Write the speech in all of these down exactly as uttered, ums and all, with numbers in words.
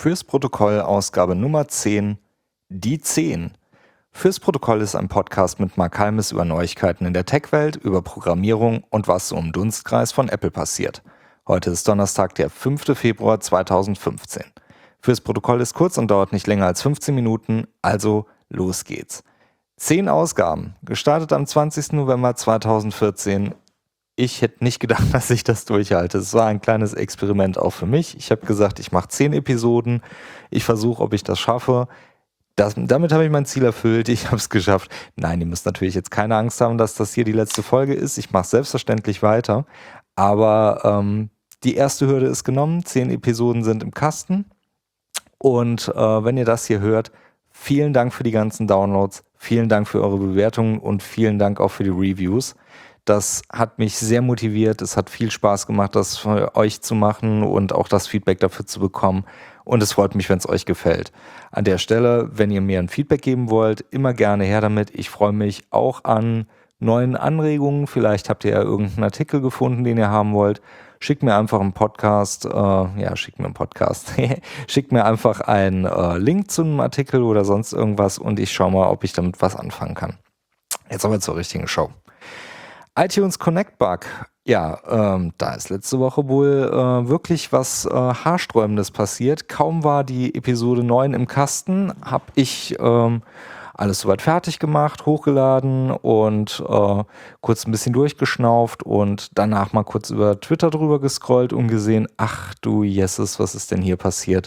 Fürs Protokoll Ausgabe Nummer zehn, die zehn. Fürs Protokoll ist ein Podcast mit Mark Halmes über Neuigkeiten in der Tech-Welt, über Programmierung und was so im Dunstkreis von Apple passiert. Heute ist Donnerstag, der fünfter Februar zweitausendfünfzehn. Fürs Protokoll ist kurz und dauert nicht länger als fünfzehn Minuten, also los geht's. Zehn Ausgaben, gestartet am zwanzigsten November zweitausendvierzehn. Ich hätte nicht gedacht, dass ich das durchhalte. Es war ein kleines Experiment auch für mich. Ich habe gesagt, ich mache zehn Episoden. Ich versuche, ob ich das schaffe. Das, damit habe ich mein Ziel erfüllt. Ich habe es geschafft. Nein, ihr müsst natürlich jetzt keine Angst haben, dass das hier die letzte Folge ist. Ich mache selbstverständlich weiter. Aber ähm, die erste Hürde ist genommen. Zehn Episoden sind im Kasten. Und äh, wenn ihr das hier hört, vielen Dank für die ganzen Downloads. Vielen Dank für eure Bewertungen und vielen Dank auch für die Reviews. Das hat mich sehr motiviert. Es hat viel Spaß gemacht, das für euch zu machen und auch das Feedback dafür zu bekommen. Und es freut mich, wenn es euch gefällt. An der Stelle, wenn ihr mir ein Feedback geben wollt, immer gerne her damit. Ich freue mich auch an neuen Anregungen. Vielleicht habt ihr ja irgendeinen Artikel gefunden, den ihr haben wollt. Schickt mir einfach einen Podcast. Äh, ja, schickt mir einen Podcast. Schickt mir einfach einen äh, Link zu einem Artikel oder sonst irgendwas und ich schaue mal, ob ich damit was anfangen kann. Jetzt aber zur richtigen Show. iTunes Connect Bug. Ja, ähm, da ist letzte Woche wohl äh, wirklich was äh, Haarsträubendes passiert. Kaum war die Episode neun im Kasten, habe ich ähm, alles soweit fertig gemacht, hochgeladen und äh, kurz ein bisschen durchgeschnauft und danach mal kurz über Twitter drüber gescrollt und gesehen, ach du Jesses, was ist denn hier passiert?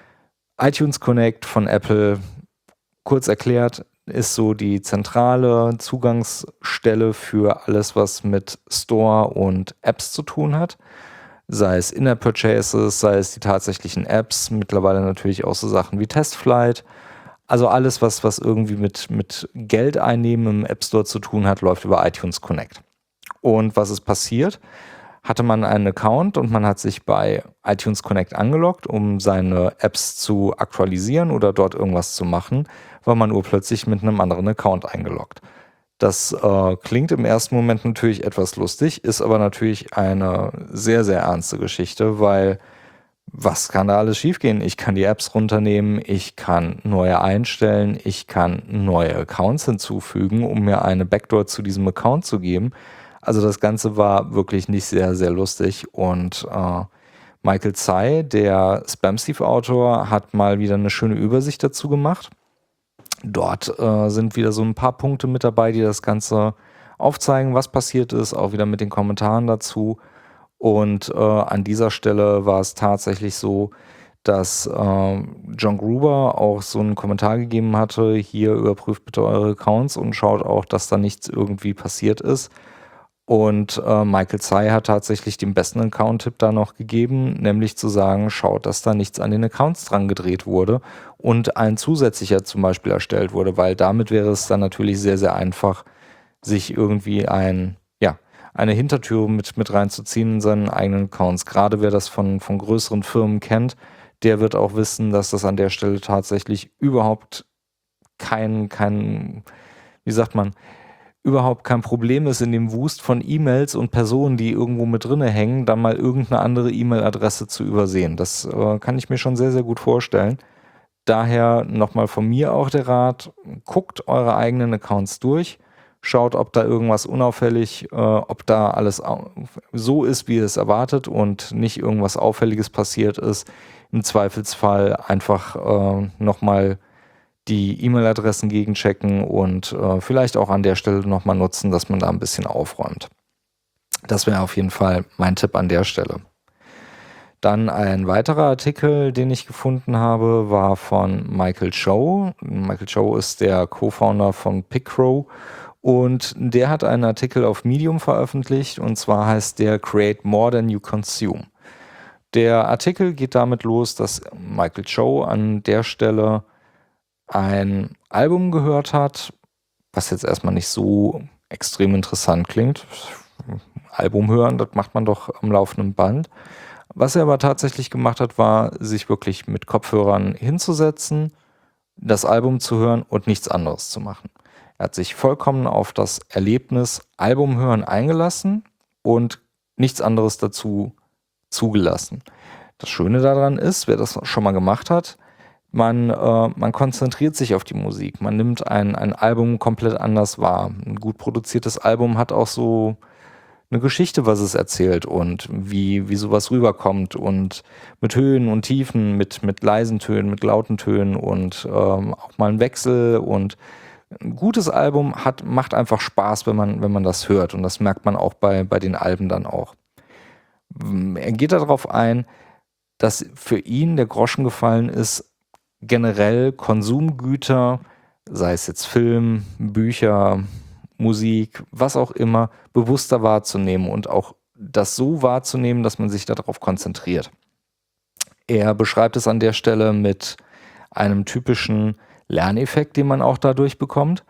iTunes Connect von Apple, kurz erklärt, ist so die zentrale Zugangsstelle für alles, was mit Store und Apps zu tun hat. Sei es In-App-Purchases, sei es die tatsächlichen Apps, mittlerweile natürlich auch so Sachen wie Testflight. Also alles, was, was irgendwie mit, mit Geld einnehmen im App Store zu tun hat, läuft über iTunes Connect. Und was ist passiert? Hatte man einen Account und man hat sich bei iTunes Connect angeloggt, um seine Apps zu aktualisieren oder dort irgendwas zu machen, war man urplötzlich mit einem anderen Account eingeloggt. Das äh, klingt im ersten Moment natürlich etwas lustig, ist aber natürlich eine sehr, sehr ernste Geschichte, weil was kann da alles schiefgehen? Ich kann die Apps runternehmen, ich kann neue einstellen, ich kann neue Accounts hinzufügen, um mir eine Backdoor zu diesem Account zu geben. Also das Ganze war wirklich nicht sehr, sehr lustig und äh, Michael Tsai, der Spamsteve-Autor, hat mal wieder eine schöne Übersicht dazu gemacht. Dort äh, sind wieder so ein paar Punkte mit dabei, die das Ganze aufzeigen, was passiert ist, auch wieder mit den Kommentaren dazu. Und äh, an dieser Stelle war es tatsächlich so, dass äh, John Gruber auch so einen Kommentar gegeben hatte, hier überprüft bitte eure Accounts und schaut auch, dass da nichts irgendwie passiert ist. Und äh, Michael Tsai hat tatsächlich den besten Account-Tipp da noch gegeben, nämlich zu sagen, schaut, dass da nichts an den Accounts dran gedreht wurde und ein zusätzlicher zum Beispiel erstellt wurde, weil damit wäre es dann natürlich sehr, sehr einfach, sich irgendwie ein, ja, eine Hintertür mit, mit reinzuziehen in seinen eigenen Accounts. Gerade wer das von, von größeren Firmen kennt, der wird auch wissen, dass das an der Stelle tatsächlich überhaupt kein, kein, wie sagt man, überhaupt kein Problem ist, in dem Wust von E-Mails und Personen, die irgendwo mit drinne hängen, dann mal irgendeine andere E-Mail-Adresse zu übersehen. Das äh, kann ich mir schon sehr, sehr gut vorstellen. Daher nochmal von mir auch der Rat, guckt eure eigenen Accounts durch, schaut, ob da irgendwas unauffällig, äh, ob da alles so ist, wie ihr es erwartet und nicht irgendwas Auffälliges passiert ist. Im Zweifelsfall einfach äh, nochmal die E-Mail-Adressen gegenchecken und äh, vielleicht auch an der Stelle nochmal nutzen, dass man da ein bisschen aufräumt. Das wäre auf jeden Fall mein Tipp an der Stelle. Dann ein weiterer Artikel, den ich gefunden habe, war von Michael Chow. Michael Chow ist der Co-Founder von Picrow und der hat einen Artikel auf Medium veröffentlicht und zwar heißt der Create More Than You Consume. Der Artikel geht damit los, dass Michael Chow an der Stelle ein Album gehört hat, was jetzt erstmal nicht so extrem interessant klingt. Album hören, das macht man doch am laufenden Band. Was er aber tatsächlich gemacht hat, war, sich wirklich mit Kopfhörern hinzusetzen, das Album zu hören und nichts anderes zu machen. Er hat sich vollkommen auf das Erlebnis Album hören eingelassen und nichts anderes dazu zugelassen. Das Schöne daran ist, wer das schon mal gemacht hat, man, äh, man konzentriert sich auf die Musik. Man nimmt ein, ein Album komplett anders wahr. Ein gut produziertes Album hat auch so eine Geschichte, was es erzählt und wie, wie sowas rüberkommt und mit Höhen und Tiefen, mit, mit leisen Tönen, mit lauten Tönen und ähm, auch mal ein Wechsel. Und ein gutes Album hat, macht einfach Spaß, wenn man, wenn man das hört, und das merkt man auch bei, bei den Alben dann auch. Er geht darauf ein, dass für ihn der Groschen gefallen ist, generell Konsumgüter, sei es jetzt Film, Bücher, Musik, was auch immer, bewusster wahrzunehmen und auch das so wahrzunehmen, dass man sich darauf konzentriert. Er beschreibt es an der Stelle mit einem typischen Lerneffekt, den man auch dadurch bekommt,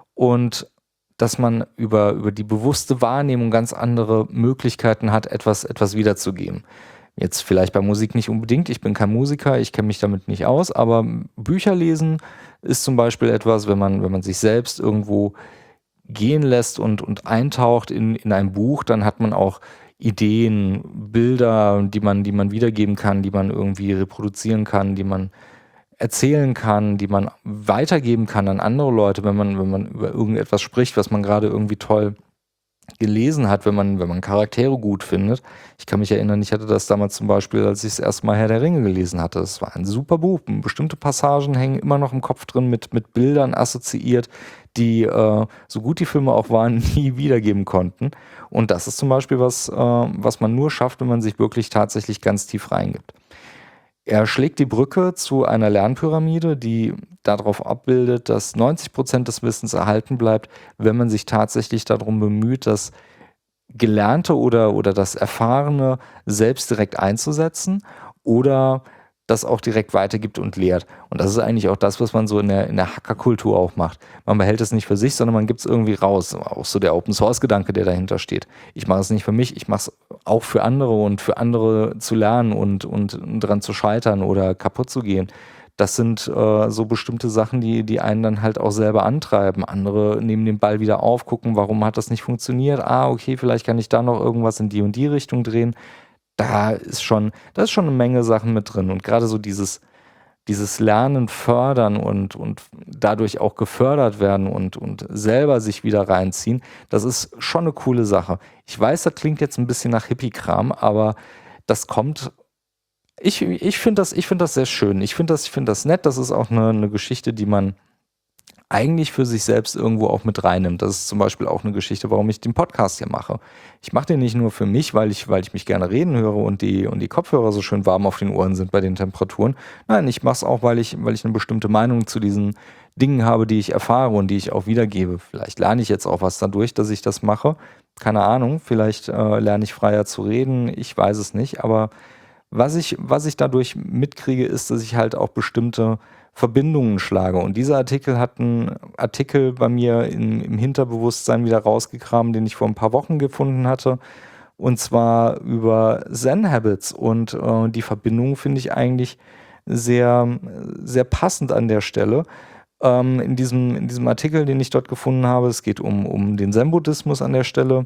und dass man über, über die bewusste Wahrnehmung ganz andere Möglichkeiten hat, etwas, etwas wiederzugeben. Jetzt vielleicht bei Musik nicht unbedingt, ich bin kein Musiker, ich kenne mich damit nicht aus, aber Bücher lesen ist zum Beispiel etwas, wenn man, wenn man sich selbst irgendwo gehen lässt und, und eintaucht in, in ein Buch, dann hat man auch Ideen, Bilder, die man, die man wiedergeben kann, die man irgendwie reproduzieren kann, die man erzählen kann, die man weitergeben kann an andere Leute, wenn man, wenn man über irgendetwas spricht, was man gerade irgendwie toll gelesen hat, wenn man, wenn man Charaktere gut findet. Ich kann mich erinnern, ich hatte das damals zum Beispiel, als ich das erste Mal Herr der Ringe gelesen hatte. Es war ein super Buch. Bestimmte Passagen hängen immer noch im Kopf drin, mit, mit Bildern assoziiert, die, äh, so gut die Filme auch waren, nie wiedergeben konnten. Und das ist zum Beispiel was, äh, was man nur schafft, wenn man sich wirklich tatsächlich ganz tief reingibt. Er schlägt die Brücke zu einer Lernpyramide, die darauf abbildet, dass neunzig Prozent des Wissens erhalten bleibt, wenn man sich tatsächlich darum bemüht, das Gelernte oder, oder das Erfahrene selbst direkt einzusetzen oder das auch direkt weitergibt und lehrt. Und das ist eigentlich auch das, was man so in der, in der Hackerkultur auch macht. Man behält es nicht für sich, sondern man gibt es irgendwie raus. Auch so der Open-Source-Gedanke, der dahinter steht. Ich mache es nicht für mich, ich mache es auch für andere, und für andere zu lernen und, und dran zu scheitern oder kaputt zu gehen. Das sind äh, so bestimmte Sachen, die, die einen dann halt auch selber antreiben. Andere nehmen den Ball wieder auf, gucken, warum hat das nicht funktioniert. Ah, okay, vielleicht kann ich da noch irgendwas in die und die Richtung drehen. Da ist schon, da ist schon eine Menge Sachen mit drin. Und gerade so dieses, dieses Lernen fördern und, und dadurch auch gefördert werden und, und selber sich wieder reinziehen, das ist schon eine coole Sache. Ich weiß, das klingt jetzt ein bisschen nach Hippie-Kram, aber das kommt. Ich, ich finde das, ich find das sehr schön. Ich finde das, ich find das nett. Das ist auch eine, eine Geschichte, die man eigentlich für sich selbst irgendwo auch mit reinnimmt. Das ist zum Beispiel auch eine Geschichte, warum ich den Podcast hier mache. Ich mache den nicht nur für mich, weil ich, weil ich mich gerne reden höre und die, und die Kopfhörer so schön warm auf den Ohren sind bei den Temperaturen. Nein, ich mache es auch, weil ich, weil ich eine bestimmte Meinung zu diesen Dingen habe, die ich erfahre und die ich auch wiedergebe. Vielleicht lerne ich jetzt auch was dadurch, dass ich das mache. Keine Ahnung, vielleicht äh, lerne ich freier zu reden. Ich weiß es nicht, aber was ich, was ich dadurch mitkriege, ist, dass ich halt auch bestimmte Verbindungen schlage. Und dieser Artikel hat einen Artikel bei mir in, im Hinterbewusstsein wieder rausgekramt, den ich vor ein paar Wochen gefunden hatte. Und zwar über Zen Habits. Und äh, die Verbindung finde ich eigentlich sehr, sehr passend an der Stelle. Ähm, in diesem, in diesem Artikel, den ich dort gefunden habe, es geht um, um den Zen-Buddhismus an der Stelle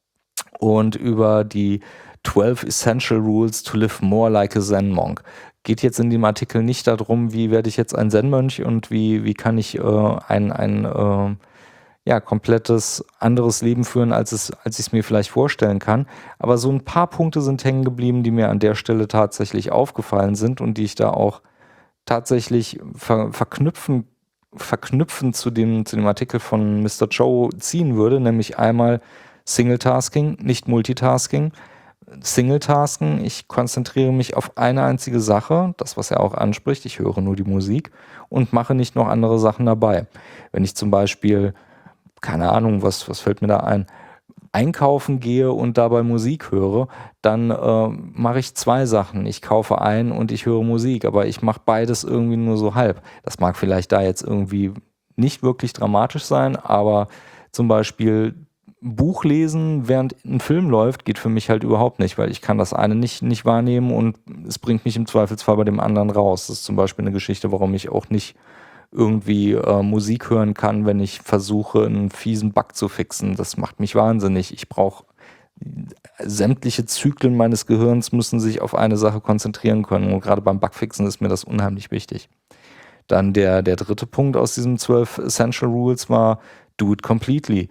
und über die twelve Essential Rules to Live More Like a Zen Monk. Geht jetzt in dem Artikel nicht darum, wie werde ich jetzt ein Zen-Mönch und wie, wie kann ich äh, ein, ein äh, ja, komplettes anderes Leben führen, als es, als ich es mir vielleicht vorstellen kann. Aber so ein paar Punkte sind hängen geblieben, die mir an der Stelle tatsächlich aufgefallen sind und die ich da auch tatsächlich ver verknüpfen, verknüpfen zu dem, zu dem Artikel von Mister Joe ziehen würde, nämlich einmal Single-Tasking, nicht Multitasking. Single-Tasken, ich konzentriere mich auf eine einzige Sache, das, was er auch anspricht, ich höre nur die Musik und mache nicht noch andere Sachen dabei. Wenn ich zum Beispiel, keine Ahnung, was, was fällt mir da ein, einkaufen gehe und dabei Musik höre, dann äh, mache ich zwei Sachen. Ich kaufe ein und ich höre Musik, aber ich mache beides irgendwie nur so halb. Das mag vielleicht da jetzt irgendwie nicht wirklich dramatisch sein, aber zum Beispiel Buch lesen, während ein Film läuft, geht für mich halt überhaupt nicht, weil ich kann das eine nicht, nicht wahrnehmen und es bringt mich im Zweifelsfall bei dem anderen raus. Das ist zum Beispiel eine Geschichte, warum ich auch nicht irgendwie äh, Musik hören kann, wenn ich versuche, einen fiesen Bug zu fixen. Das macht mich wahnsinnig. Ich brauche sämtliche Zyklen meines Gehirns müssen sich auf eine Sache konzentrieren können. Und gerade beim Bugfixen ist mir das unheimlich wichtig. Dann der, der dritte Punkt aus diesen zwölf Essential Rules war, do it completely.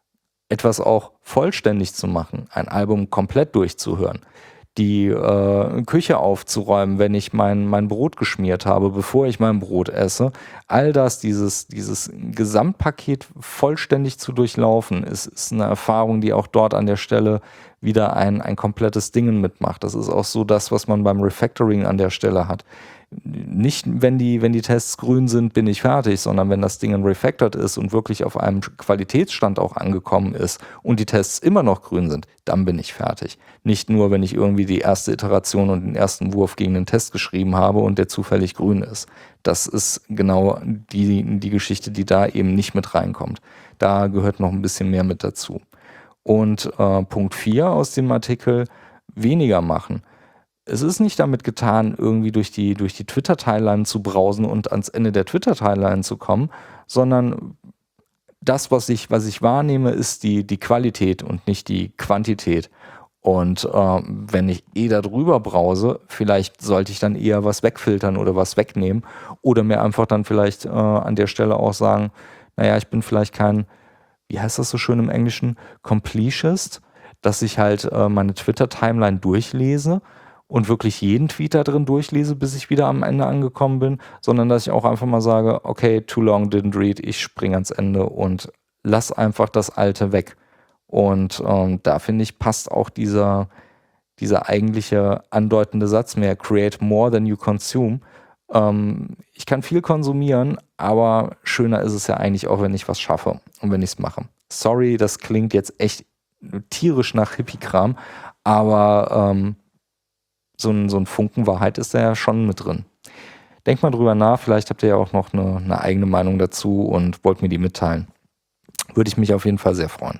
Etwas auch vollständig zu machen, ein Album komplett durchzuhören, die äh, Küche aufzuräumen, wenn ich mein, mein Brot geschmiert habe, bevor ich mein Brot esse. All das, dieses, dieses Gesamtpaket vollständig zu durchlaufen, ist, ist eine Erfahrung, die auch dort an der Stelle wieder ein, ein komplettes Dingen mitmacht. Das ist auch so das, was man beim Refactoring an der Stelle hat. Nicht, wenn die, wenn die Tests grün sind, bin ich fertig, sondern wenn das Ding refactored ist und wirklich auf einem Qualitätsstand auch angekommen ist und die Tests immer noch grün sind, dann bin ich fertig. Nicht nur, wenn ich irgendwie die erste Iteration und den ersten Wurf gegen den Test geschrieben habe und der zufällig grün ist. Das ist genau die, die Geschichte, die da eben nicht mit reinkommt. Da gehört noch ein bisschen mehr mit dazu. Und äh, Punkt vier aus dem Artikel, weniger machen. Es ist nicht damit getan, irgendwie durch die, durch die Twitter-Timeline zu brausen und ans Ende der Twitter-Timeline zu kommen, sondern das, was ich, was ich wahrnehme, ist die, die Qualität und nicht die Quantität. Und äh, wenn ich eh da drüber brause, vielleicht sollte ich dann eher was wegfiltern oder was wegnehmen oder mir einfach dann vielleicht äh, an der Stelle auch sagen, naja, ich bin vielleicht kein, wie heißt das so schön im Englischen, Completist, dass ich halt äh, meine Twitter-Timeline durchlese und wirklich jeden Tweet da drin durchlese, bis ich wieder am Ende angekommen bin, sondern dass ich auch einfach mal sage, okay, too long, didn't read, ich springe ans Ende und lass einfach das Alte weg. Und ähm, da finde ich, passt auch dieser, dieser eigentliche andeutende Satz mehr, create more than you consume. Ähm, ich kann viel konsumieren, aber schöner ist es ja eigentlich auch, wenn ich was schaffe und wenn ich es mache. Sorry, das klingt jetzt echt tierisch nach Hippie-Kram, aber ähm, So ein, so ein Funken Wahrheit ist da ja schon mit drin. Denkt mal drüber nach, vielleicht habt ihr ja auch noch eine, eine eigene Meinung dazu und wollt mir die mitteilen. Würde ich mich auf jeden Fall sehr freuen.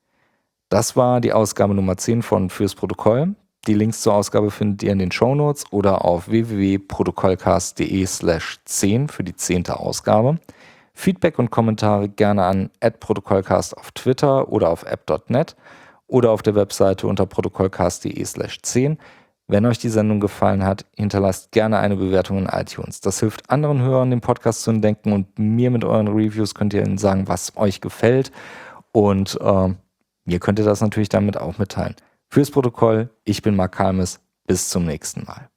Das war die Ausgabe Nummer zehn von Fürs Protokoll. Die Links zur Ausgabe findet ihr in den Shownotes oder auf w w w punkt protokollcast punkt de slash zehn für die zehnte Ausgabe. Feedback und Kommentare gerne an at protokollcast auf Twitter oder auf app punkt net oder auf der Webseite unter protokollcast punkt de slash zehn. Wenn euch die Sendung gefallen hat, hinterlasst gerne eine Bewertung in iTunes. Das hilft anderen Hörern, den Podcast zu entdecken und mir mit euren Reviews könnt ihr ihnen sagen, was euch gefällt. Und äh, mir könnt ihr das natürlich damit auch mitteilen. Fürs Protokoll, ich bin Mark Halmes. Bis zum nächsten Mal.